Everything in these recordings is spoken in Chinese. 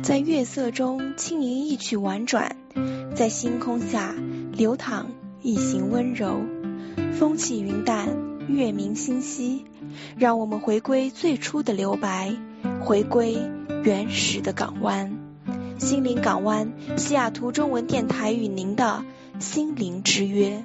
在月色中轻盈一曲婉转，在星空下流淌一行温柔。风起云淡，月明星稀，让我们回归最初的留白，回归原始的港湾。心灵港湾，西雅图中文电台与您的心灵之约。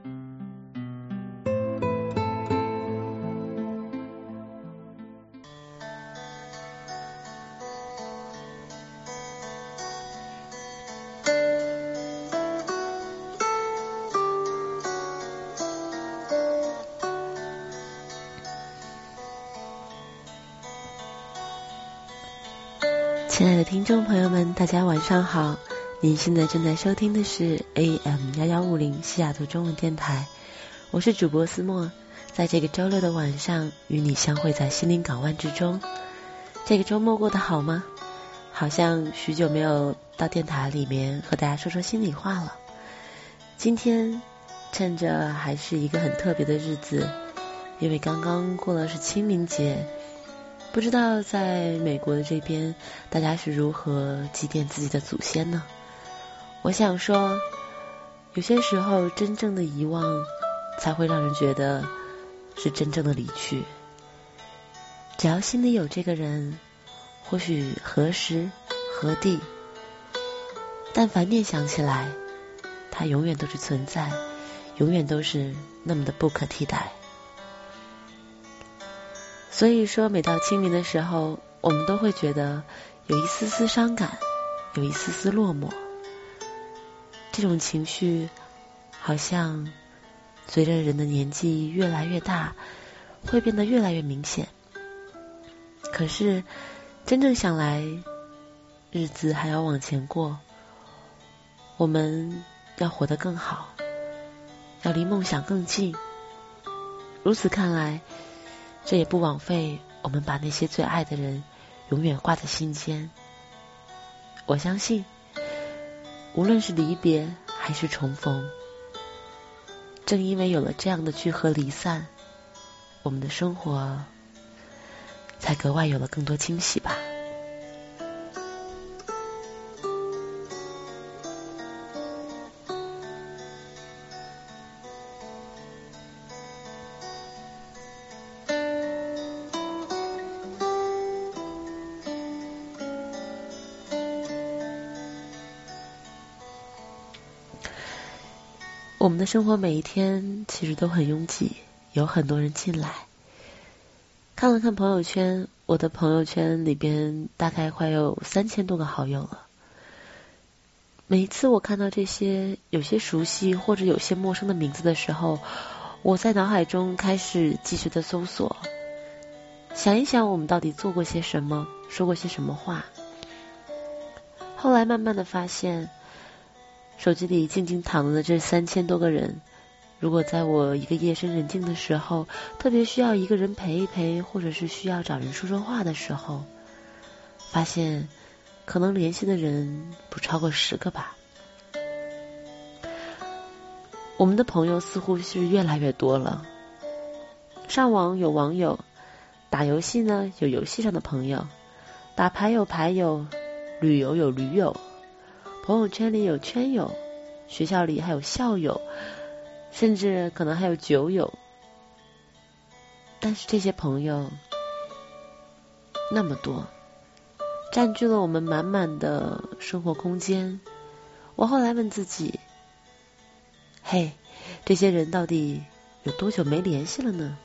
亲爱的听众朋友们，大家晚上好，您现在正在收听的是 AM1150 西雅图中文电台，我是主播思墨，在这个周六的晚上与你相会在心灵港湾之中。这个周末过得好吗？好像许久没有到电台里面和大家说说心里话了。今天趁着还是一个很特别的日子，因为刚刚过了是清明节，不知道在美国的这边大家是如何祭奠自己的祖先呢？我想说，有些时候真正的遗忘才会让人觉得是真正的离去。只要心里有这个人，或许何时何地，但凡念想起来，他永远都是存在，永远都是那么的不可替代。所以说每到清明的时候，我们都会觉得有一丝丝伤感，有一丝丝落寞。这种情绪好像随着人的年纪越来越大，会变得越来越明显。可是真正想来，日子还要往前过，我们要活得更好，要离梦想更近。如此看来，这也不枉费我们把那些最爱的人永远挂在心间。我相信，无论是离别还是重逢，正因为有了这样的聚合离散，我们的生活才格外有了更多惊喜吧。我们的生活每一天其实都很拥挤，有很多人进来。看了看朋友圈，我的朋友圈里边大概快有3000多个好友了。每一次我看到这些有些熟悉或者有些陌生的名字的时候，我在脑海中开始继续的搜索，想一想我们到底做过些什么，说过些什么话。后来慢慢的发现，手机里静静躺着的这3000多个人，如果在我一个夜深人静的时候，特别需要一个人陪一陪，或者是需要找人说说话的时候，发现可能联系的人不超过10个吧。我们的朋友似乎是越来越多了，上网有网友，打游戏呢有游戏上的朋友，打牌有牌友，旅游有驴友，朋友圈里有圈友，学校里还有校友，甚至可能还有酒友。但是这些朋友那么多，占据了我们满满的生活空间。我后来问自己，嘿，这些人到底有多久没联系了呢？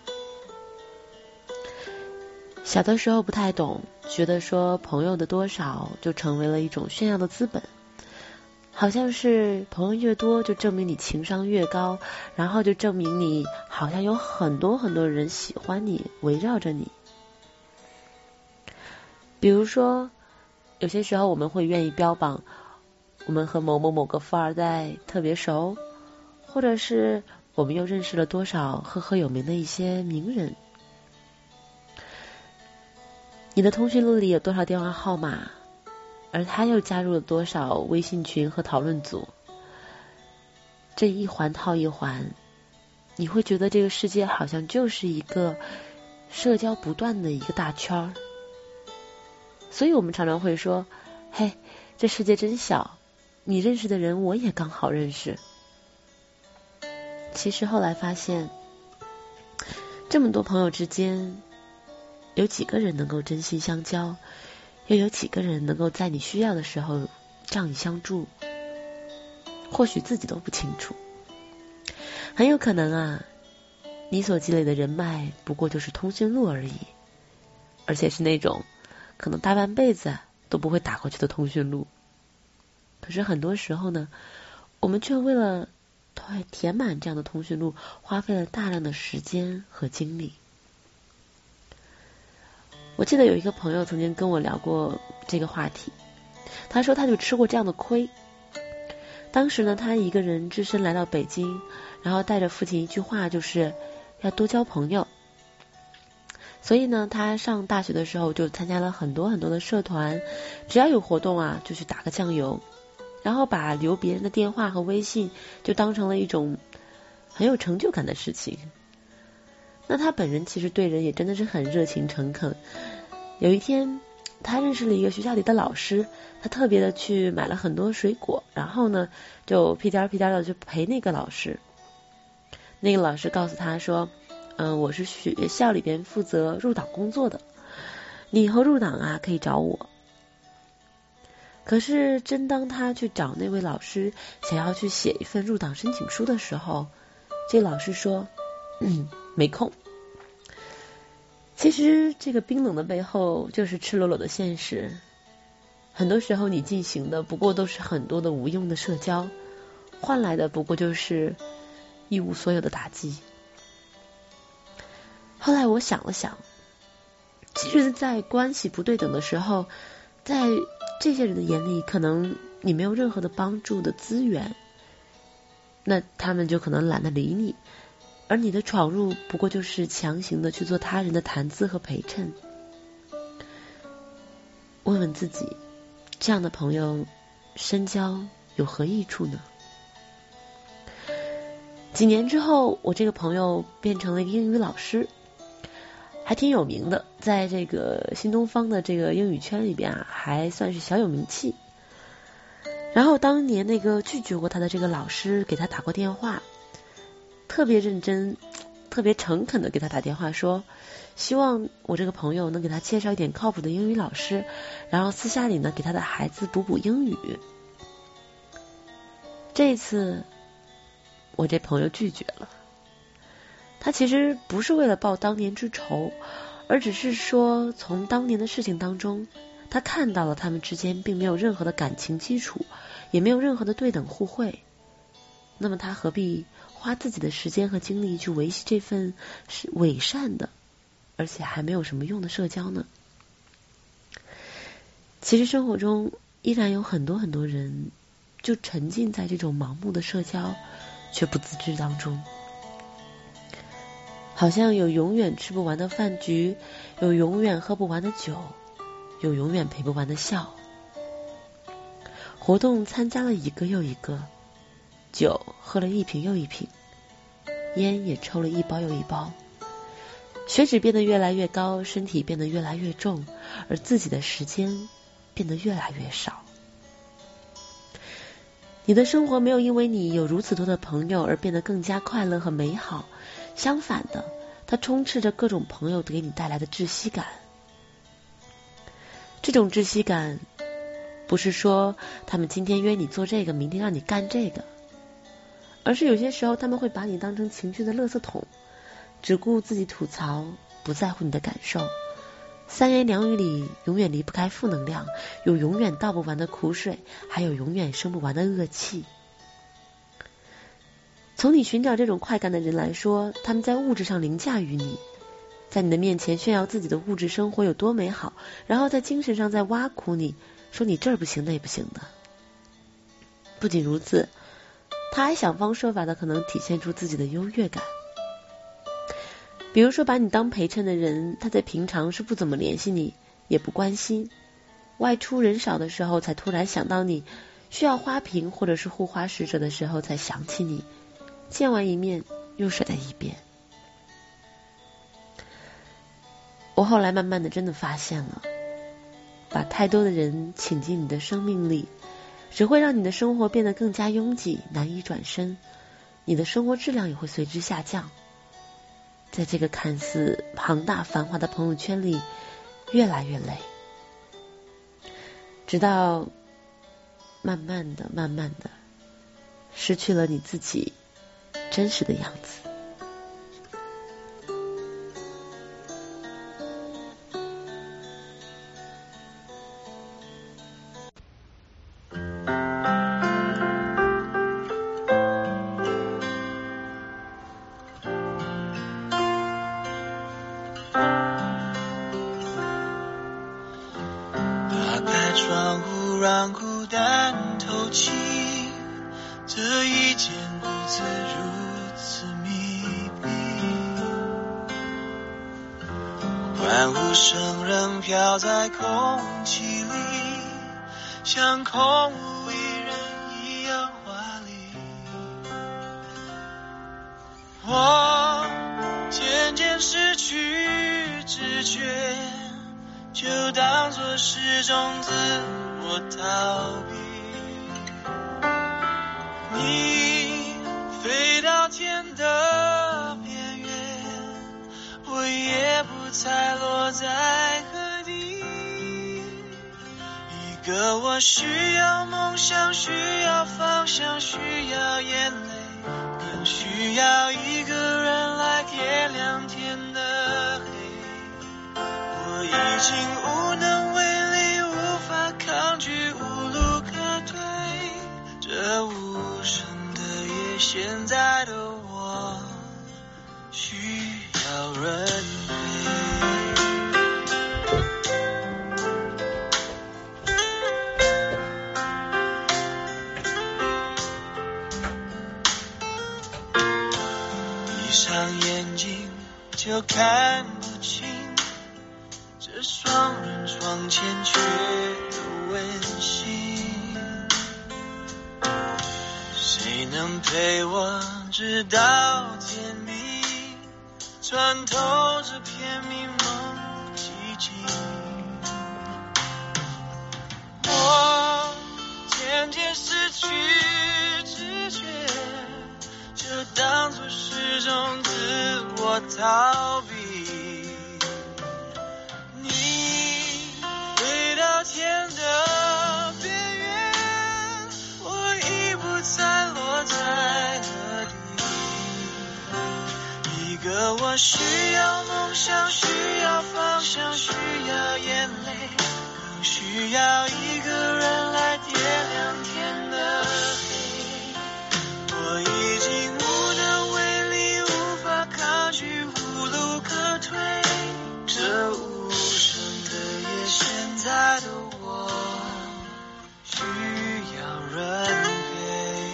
小的时候不太懂，觉得说朋友的多少就成为了一种炫耀的资本，好像是朋友越多就证明你情商越高，然后就证明你好像有很多很多人喜欢你，围绕着你。比如说有些时候我们会愿意标榜我们和某某个富二代特别熟，或者是我们又认识了多少赫赫有名的一些名人。你的通讯录里有多少电话号码，而他又加入了多少微信群和讨论组，这一环套一环，你会觉得这个世界好像就是一个社交不断的一个大圈儿。所以我们常常会说， 嘿，这世界真小，你认识的人我也刚好认识。其实后来发现，这么多朋友之间，有几个人能够真心相交，又有几个人能够在你需要的时候仗义相助，或许自己都不清楚。很有可能啊，你所积累的人脉不过就是通讯录而已，而且是那种可能大半辈子都不会打过去的通讯录。可是很多时候呢，我们却为了填满这样的通讯录，花费了大量的时间和精力。我记得有一个朋友曾经跟我聊过这个话题，他说他就吃过这样的亏。当时呢，他一个人只身来到北京，然后带着父亲一句话，就是要多交朋友。所以呢，他上大学的时候就参加了很多很多的社团，只要有活动啊，就去打个酱油，然后把留别人的电话和微信就当成了一种很有成就感的事情。那他本人其实对人也真的是很热情诚恳。有一天他认识了一个学校里的老师，他特别的去买了很多水果，然后呢就屁颠的去陪那个老师。那个老师告诉他说，我是学校里边负责入党工作的，你以后入党啊可以找我。可是真当他去找那位老师，想要去写一份入党申请书的时候，这老师说没空。其实这个冰冷的背后就是赤裸裸的现实，很多时候你进行的不过都是很多的无用的社交，换来的不过就是一无所有的打击。后来我想了想，其实在关系不对等的时候，在这些人的眼里，可能你没有任何的帮助的资源，那他们就可能懒得理你，而你的闯入不过就是强行的去做他人的谈资和陪衬。问问自己，这样的朋友深交有何益处呢？几年之后，我这个朋友变成了一个英语老师，还挺有名的，在这个新东方的这个英语圈里边啊，还算是小有名气。然后当年那个拒绝过他的这个老师给他打过电话，特别认真特别诚恳的给他打电话说，希望我这个朋友能给他介绍一点靠谱的英语老师，然后私下里呢给他的孩子补英语。这一次我这朋友拒绝了，他其实不是为了报当年之仇，而只是说从当年的事情当中，他看到了他们之间并没有任何的感情基础，也没有任何的对等互惠，那么他何必花自己的时间和精力去维系这份是伪善的而且还没有什么用的社交呢？其实生活中依然有很多很多人就沉浸在这种盲目的社交却不自知当中，好像有永远吃不完的饭局，有永远喝不完的酒，有永远陪不完的笑。活动参加了一个又一个，酒喝了一瓶又一瓶，烟也抽了一包又一包，血脂变得越来越高，身体变得越来越重，而自己的时间变得越来越少。你的生活没有因为你有如此多的朋友而变得更加快乐和美好，相反的，它充斥着各种朋友给你带来的窒息感。这种窒息感不是说他们今天约你做这个，明天让你干这个，而是有些时候他们会把你当成情绪的垃圾桶，只顾自己吐槽，不在乎你的感受。三言两语里永远离不开负能量，有永远倒不完的苦水，还有永远生不完的恶气。从你寻找这种快感的人来说，他们在物质上凌驾于你，在你的面前炫耀自己的物质生活有多美好，然后在精神上在挖苦你，说你这儿不行那不行的。不仅如此，他还想方设法的可能体现出自己的优越感。比如说把你当陪衬的人，他在平常是不怎么联系你，也不关心，外出人少的时候才突然想到你，需要花瓶或者是护花使者的时候才想起你，见完一面又甩在一边。我后来慢慢的真的发现了， 把太多的人请进你的生命里，只会让你的生活变得更加拥挤，难以转身，你的生活质量也会随之下降。在这个看似庞大繁华的朋友圈里，越来越累，直到慢慢的失去了你自己真实的样子。 窗户让孤单透气，这一间屋子如此密闭，欢呼声仍飘在空气里，像空无一人一样华丽。我渐渐失去知觉，就当作是种自我逃避。你飞到天的边缘，我也不猜落在何地。一个我需要梦想，需要方向，需要眼泪，更需要一个人来点亮天的黑。我已经无能为力，无法抗拒，无路可退，这无声的夜，现在的我需要人陪。闭上眼睛就看不清这双人床欠缺的温馨，谁能陪我直到天明，穿透这片迷蒙寂静。我渐渐失去知觉，就当作是种自我逃避。天的边缘，我已不再落在何地。一个我需要梦想，需要方向，需要眼泪，更需要一个人来点亮天的黑。我已经无能为力，无法抗拒，无路可退，这无声的夜，现在的我需要人陪。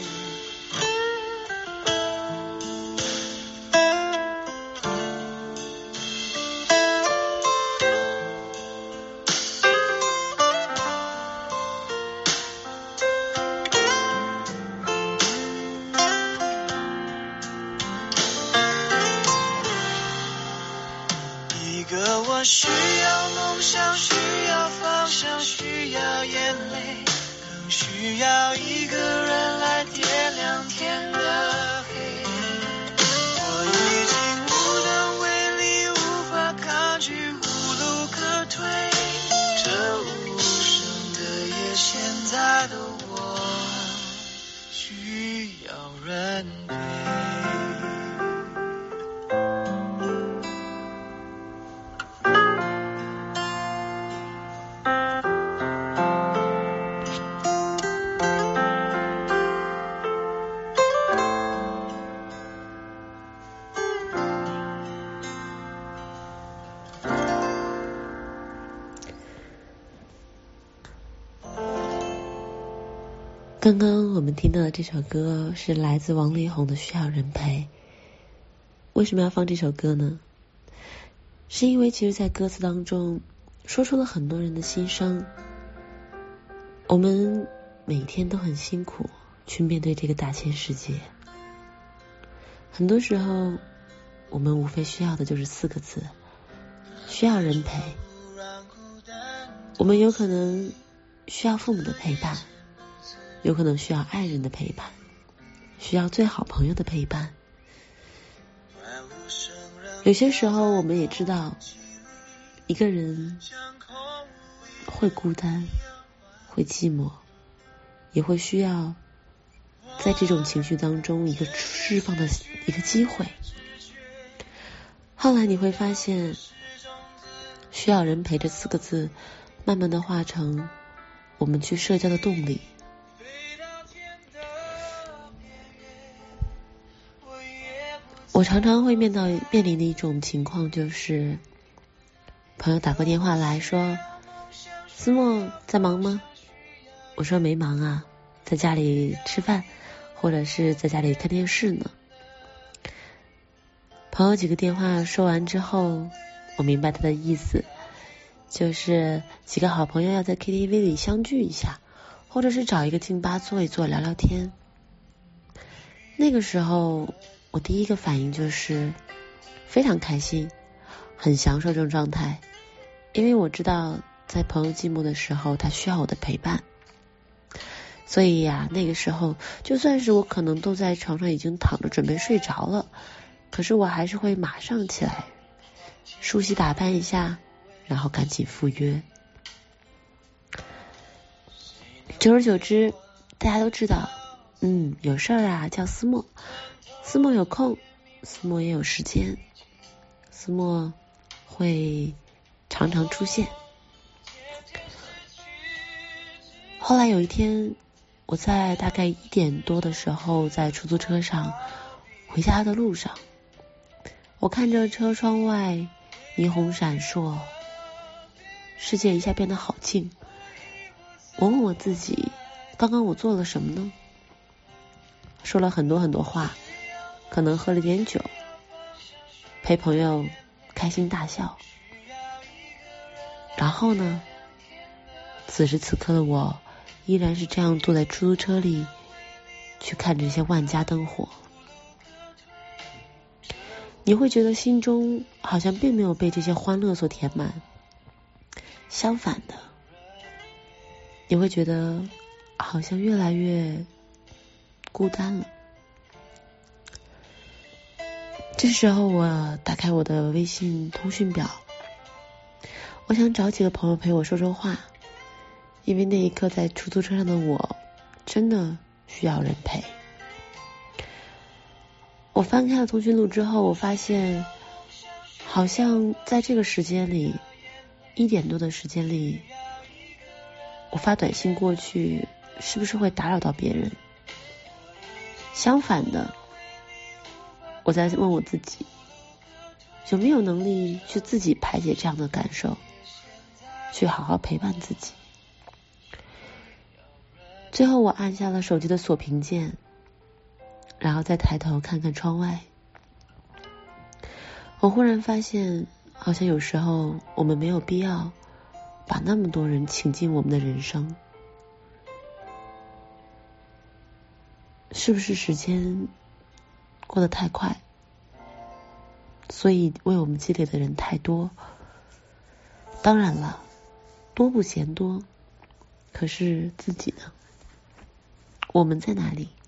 一个我需要梦想，需要方向，需要眼泪，更需要一个人来点亮天的黑。我已经无能为力，无法抗拒，无路可退，这无声的夜，现在的我需要人陪。 刚刚我们听到的这首歌是来自王力宏的《需要人陪》。为什么要放这首歌呢？是因为其实在歌词当中说出了很多人的心声。我们每天都很辛苦去面对这个大千世界，很多时候我们无非需要的就是4个字：需要人陪。 我们有可能需要父母的陪伴，有可能需要爱人的陪伴，需要最好朋友的陪伴。有些时候我们也知道一个人会孤单，会寂寞，也会需要在这种情绪当中一个释放的一个机会。后来你会发现，需要人陪着4个字慢慢的化成我们去社交的动力。我常常会面临的一种情况，就是朋友打过电话来说，思默在忙吗？我说没忙啊，在家里吃饭，或者是在家里看电视呢。朋友几个电话说完之后，我明白他的意思，就是几个好朋友要在 KTV 里相聚一下，或者是找一个清吧坐一坐聊聊天。那个时候我第一个反应就是非常开心，很享受这种状态，因为我知道在朋友寂寞的时候他需要我的陪伴。所以呀，那个时候就算是我可能都在床上已经躺着准备睡着了，可是我还是会马上起来梳洗打扮一下，然后赶紧赴约。久而久之，大家都知道有事儿啊叫思默，思默有空，思默也有时间，思默会常常出现。后来有一天，我在大概1点多的时候，在出租车上回家的路上，我看着车窗外霓虹闪烁，世界一下变得好静。我问我自己，刚刚我做了什么呢？说了很多很多话，可能喝了点酒，陪朋友开心大笑。然后呢，此时此刻的我依然是这样坐在出租车里，去看这些万家灯火。你会觉得心中好像并没有被这些欢乐所填满，相反的，你会觉得好像越来越孤单了。这时候我打开我的微信通讯表，我想找几个朋友陪我说说话，因为那一刻在出租车上的我真的需要人陪。我翻开了通讯录之后，我发现好像在这个时间里，1点多的时间里，我发短信过去是不是会打扰到别人？相反的，我在问我自己，有没有能力去自己排解这样的感受，去好好陪伴自己。最后我按下了手机的锁屏键，然后再抬头看看窗外。我忽然发现，好像有时候我们没有必要把那么多人请进我们的人生。是不是时间过得太快，所以为我们积累的人太多？当然了，多不嫌多，可是自己呢？我们在哪里？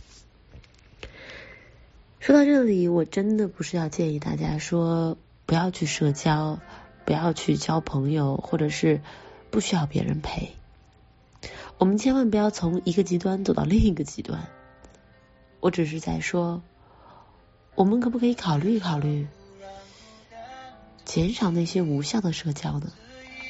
说到这里，我真的不是要建议大家说不要去社交，不要去交朋友，或者是不需要别人陪。我们千万不要从一个极端走到另一个极端。我只是在说，我们可不可以考虑考虑，减少那些无效的社交呢？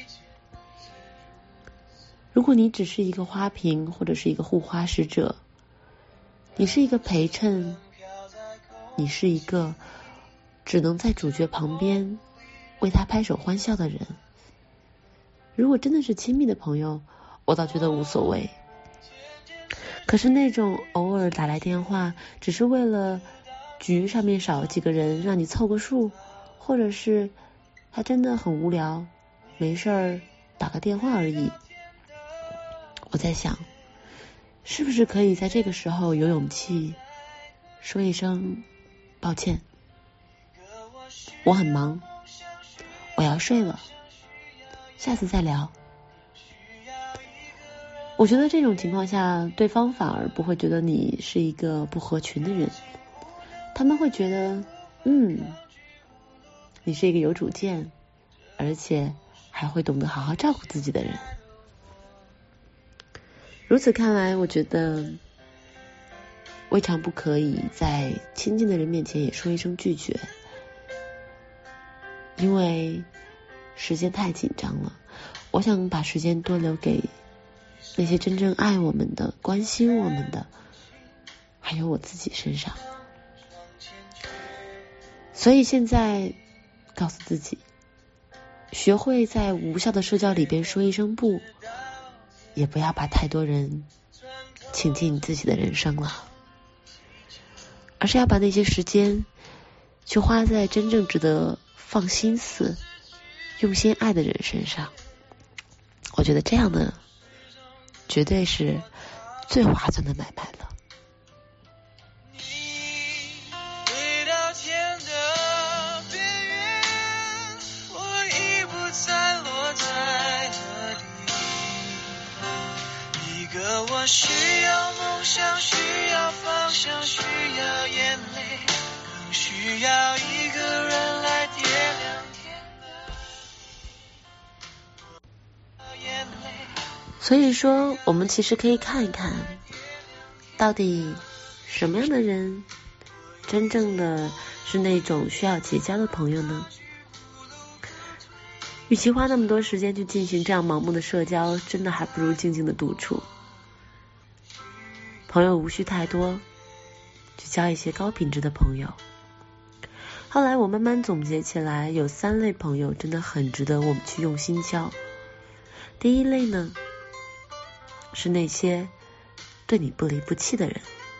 如果你只是一个花瓶，或者是一个护花使者，你是一个陪衬，你是一个只能在主角旁边为他拍手欢笑的人，如果真的是亲密的朋友，我倒觉得无所谓。可是那种偶尔打来电话，只是为了局上面少几个人让你凑个数，或者是他真的很无聊，没事儿打个电话而已。我在想，是不是可以在这个时候有勇气说一声抱歉，我很忙，我要睡了，下次再聊， 我觉得这种情况下，对方反而不会觉得你是一个不合群的人，他们会觉得你是一个有主见，而且还会懂得好好照顾自己的人。如此看来，我觉得未尝不可以在亲近的人面前也说一声拒绝，因为时间太紧张了，我想把时间多留给那些真正爱我们的、关心我们的，还有我自己身上。所以现在告诉自己，学会在无效的社交里边说一声不，也不要把太多人请进你自己的人生了，而是要把那些时间去花在真正值得放心思、用心爱的人身上。我觉得这样的绝对是最划算的买卖了。 回到天的边缘，我已不再落在那里。一个我需要梦想，需要方向，需要眼泪，更需要一个人来点亮天的眼泪。 所以说，我们其实可以看一看，到底什么样的人真正的是那种需要结交的朋友呢？与其花那么多时间去进行这样盲目的社交，真的还不如静静的独处。朋友无需太多，去交一些高品质的朋友。后来我慢慢总结起来，有3类朋友真的很值得我们去用心交。第一类呢，是那些对你不离不弃的人，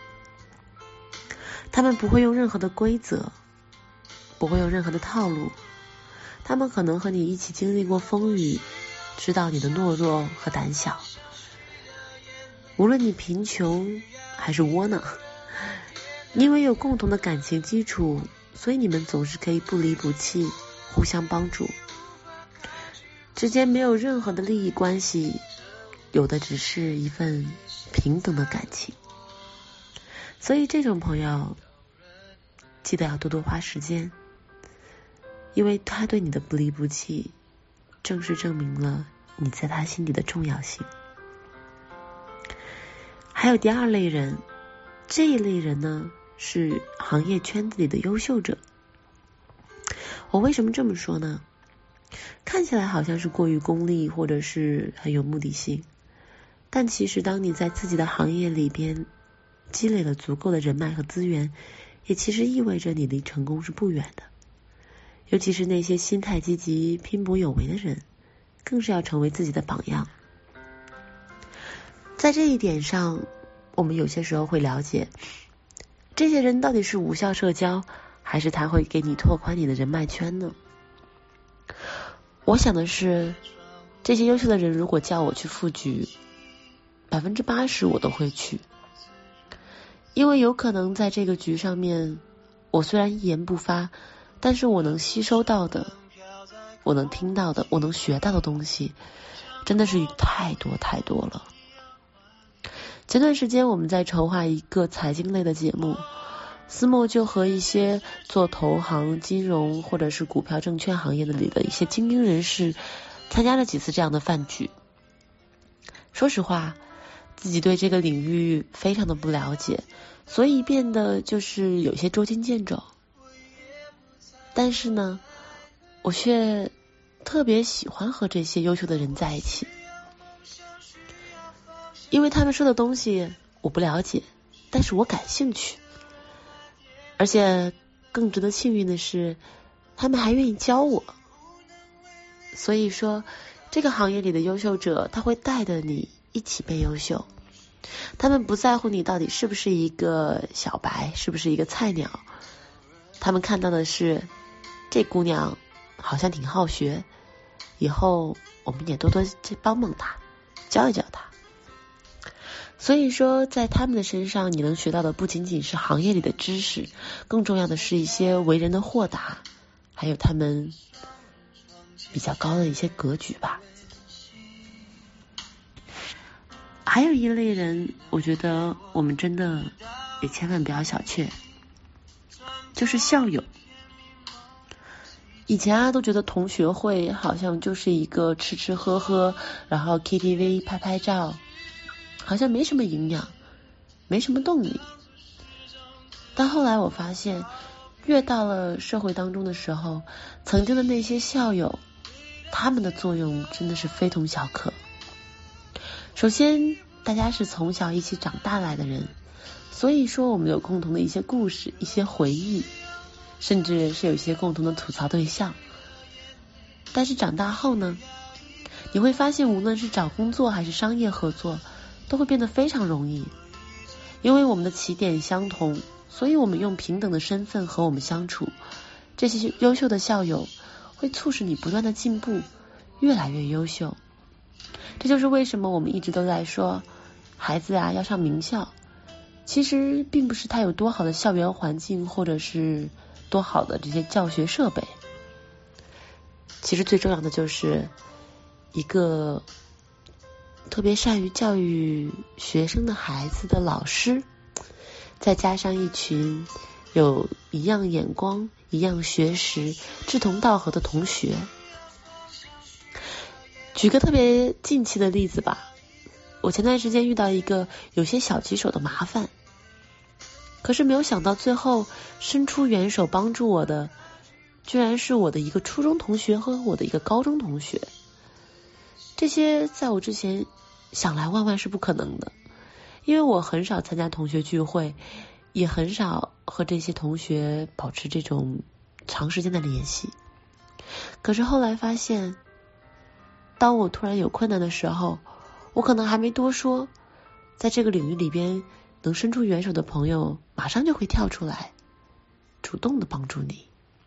他们不会用任何的规则，不会用任何的套路，他们可能和你一起经历过风雨，知道你的懦弱和胆小，无论你贫穷还是窝囊，因为有共同的感情基础，所以你们总是可以不离不弃，互相帮助，之间没有任何的利益关系，有的只是一份平等的感情。所以这种朋友记得要多多花时间，因为他对你的不离不弃，正是证明了你在他心里的重要性。还有第2类人，这一类人呢，是行业圈子里的优秀者。我为什么这么说呢？看起来好像是过于功利，或者是很有目的性，但其实当你在自己的行业里边积累了足够的人脉和资源，也其实意味着你离成功是不远的。尤其是那些心态积极、拼搏有为的人，更是要成为自己的榜样。在这一点上，我们有些时候会了解，这些人到底是无效社交，还是他会给你拓宽你的人脉圈呢？我想的是，这些优秀的人如果叫我去赴局，80%我都会去，因为有可能在这个局上面，我虽然一言不发，但是我能吸收到的，我能听到的，我能学到的东西，真的是太多太多了。前段时间我们在筹划一个财经类的节目，思默就和一些做投行、金融或者是股票证券行业的里的一些精英人士参加了几次这样的饭局。说实话，自己对这个领域非常的不了解，所以变得就是有些捉襟见肘。但是呢，我却特别喜欢和这些优秀的人在一起，因为他们说的东西我不了解，但是我感兴趣，而且更值得幸运的是，他们还愿意教我。所以说，这个行业里的优秀者，他会带着你一起变优秀。他们不在乎你到底是不是一个小白，是不是一个菜鸟，他们看到的是这姑娘好像挺好学，以后我们也多多帮帮她，教一教她。所以说，在他们的身上，你能学到的不仅仅是行业里的知识，更重要的是一些为人的豁达，还有他们比较高的一些格局吧。 还有一类人，我觉得我们真的也千万不要小觑，就是校友。以前都觉得同学会好像就是一个吃吃喝喝，然后 KTV 拍拍照，好像没什么营养，没什么动力。但后来我发现，越到了社会当中的时候，曾经的那些校友，他们的作用真的是非同小可。首先，大家是从小一起长大来的人，所以说我们有共同的一些故事、一些回忆，甚至是有一些共同的吐槽对象。但是长大后呢，你会发现无论是找工作还是商业合作，都会变得非常容易。因为我们的起点相同，所以我们用平等的身份和我们相处。这些优秀的校友会促使你不断的进步，越来越优秀。这就是为什么我们一直都在说孩子啊要上名校，其实并不是他有多好的校园环境，或者是多好的这些教学设备。其实最重要的就是一个特别善于教育学生的孩子的老师，再加上一群有一样眼光、一样学识、志同道合的同学。举个特别近期的例子吧，我前段时间遇到一个有些小棘手的麻烦，可是没有想到最后伸出援手帮助我的，居然是我的一个初中同学和我的一个高中同学。这些在我之前想来万万是不可能的，因为我很少参加同学聚会，也很少和这些同学保持这种长时间的联系。可是后来发现，当我突然有困难的时候，我可能还没多说，在这个领域里边能伸出援手的朋友马上就会跳出来，主动的帮助你。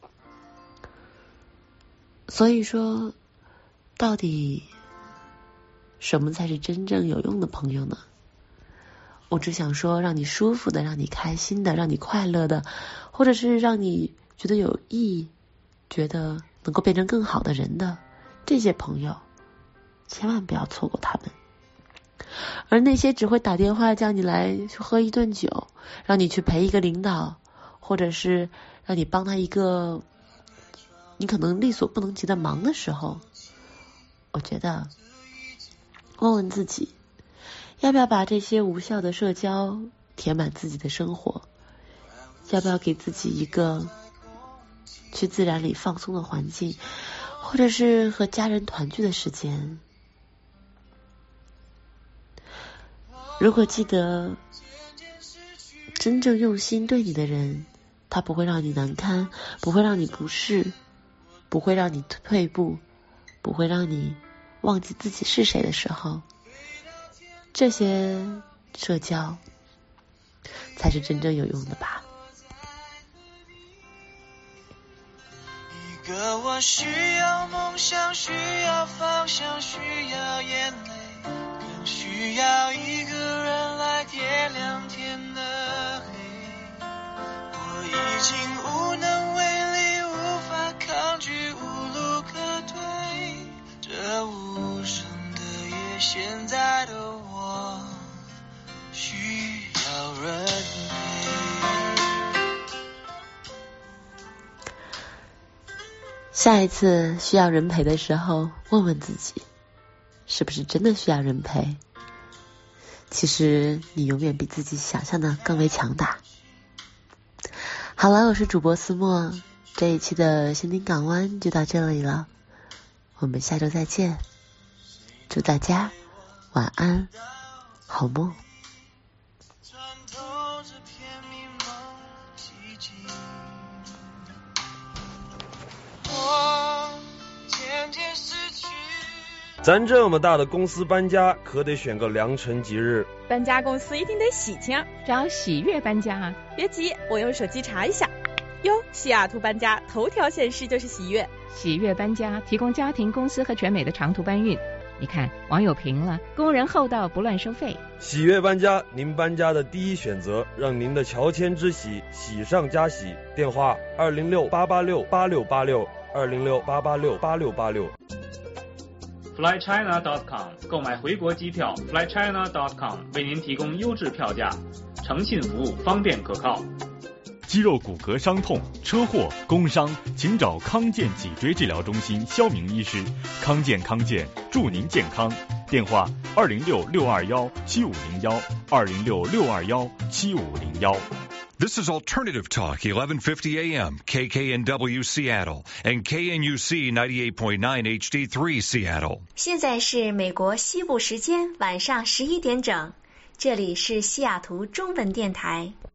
所以说，到底什么才是真正有用的朋友呢？我只想说，让你舒服的，让你开心的，让你快乐的，或者是让你觉得有意义，觉得能够变成更好的人的这些朋友，千万不要错过他们。而那些只会打电话叫你来去喝一顿酒，让你去陪一个领导，或者是让你帮他一个你可能力所不能及的忙的时候，我觉得问问自己，要不要把这些无效的社交填满自己的生活？要不要给自己一个去自然里放松的环境，或者是和家人团聚的时间？如果记得，真正用心对你的人，他不会让你难堪，不会让你不适，不会让你退步，不会让你忘记自己是谁的时候，这些社交才是真正有用的吧。 一个我需要梦想，需要方向，需要眼泪，更需要一个人来点亮天的黑。我已经无能为力，无法抗拒，无路可退，这无声的夜，现在的我需要人陪。 下一次需要人陪的时候，问问自己，是不是真的需要人陪？其实你永远比自己想象的更为强大。好了，我是主播思墨，这一期的心灵港湾就到这里了，我们下周再见，祝大家晚安，好梦。 穿透这片迷茫寂静，我渐渐失去。 咱这么大的公司搬家，可得选个良辰吉日。 搬家公司一定得喜庆， 找喜悦搬家啊！ 别急，我用手机查一下。哟，西雅图搬家头条显示就是喜悦。 喜悦搬家提供家庭、公司和全美的长途搬运。你看，网友评了，工人厚道，不乱收费。 喜悦搬家，您搬家的第一选择，让您的乔迁之喜喜上加喜。电话206-886-8686，206-886-8686。 flychina.com 购买回国机票 flychina.com 为您提供优质票价，诚信服务，方便可靠。 肌肉骨骼伤痛、车祸、工伤，请找康健脊椎治疗中心肖明医师。康健，祝您健康。电话206-621-7501，206-621-7501。 This is Alternative Talk, 1150 AM, KKNW Seattle, and KNUC 98.9 HD3 Seattle. 现在是美国西部时间晚上11点整，这里是西雅图中文电台。